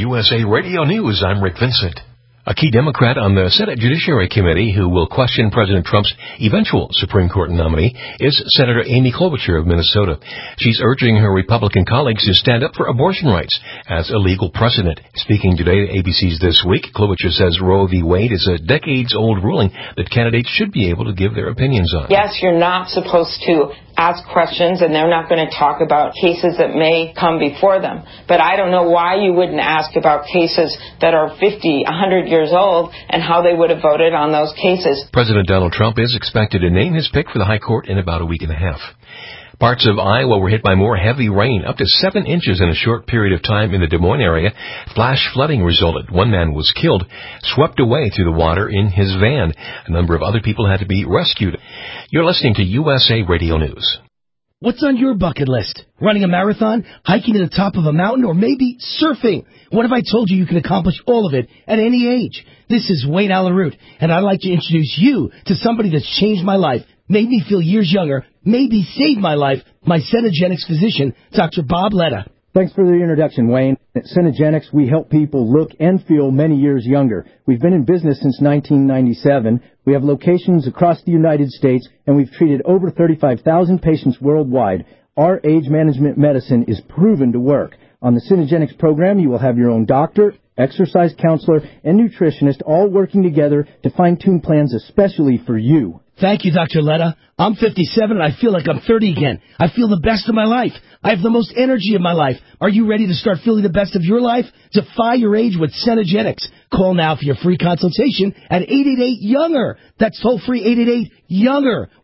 USA Radio News, I'm Rick Vincent. A key Democrat on the Senate Judiciary Committee who will question President Trump's eventual Supreme Court nominee is Senator Amy Klobuchar of Minnesota. She's urging her Republican colleagues to stand up for abortion rights as a legal precedent. Speaking today to ABC's This Week, Klobuchar says Roe v. Wade is a decades-old ruling that candidates should be able to give their opinions on. Yes, you're not supposed to ask questions, and they're not going to talk about cases that may come before them. But I don't know why you wouldn't ask about cases that are 50, 100 years old and how they would have voted on those cases. President Donald Trump is expected to name his pick for the High Court in about a week and a half. Parts of Iowa were hit by more heavy rain, up to 7 inches in a short period of time in the Des Moines area. Flash flooding resulted. One man was killed, swept away through the water in his van. A number of other people had to be rescued. You're listening to USA Radio News. What's on your bucket list? Running a marathon, hiking to the top of a mountain, or maybe surfing? What if I told you can accomplish all of it at any age? This is Wayne Allen Root, and I'd like to introduce you to somebody that's changed my life, made me feel years younger, maybe saved my life, my Cenegenics physician, Dr. Bob Letta. Thanks for the introduction, Wayne. At Cenegenics, we help people look and feel many years younger. We've been in business since 1997. We have locations across the United States, and we've treated over 35,000 patients worldwide. Our age management medicine is proven to work. On the Cenegenics program, you will have your own doctor, exercise counselor, and nutritionist all working together to fine-tune plans especially for you. Thank you, Dr. Letta. I'm 57 and I feel like I'm 30 again. I feel the best of my life. I have the most energy of my life. Are you ready to start feeling the best of your life? Defy your age with Cenegenics. Call now for your free consultation at 888-YOUNGER. That's toll-free 888-YOUNGER.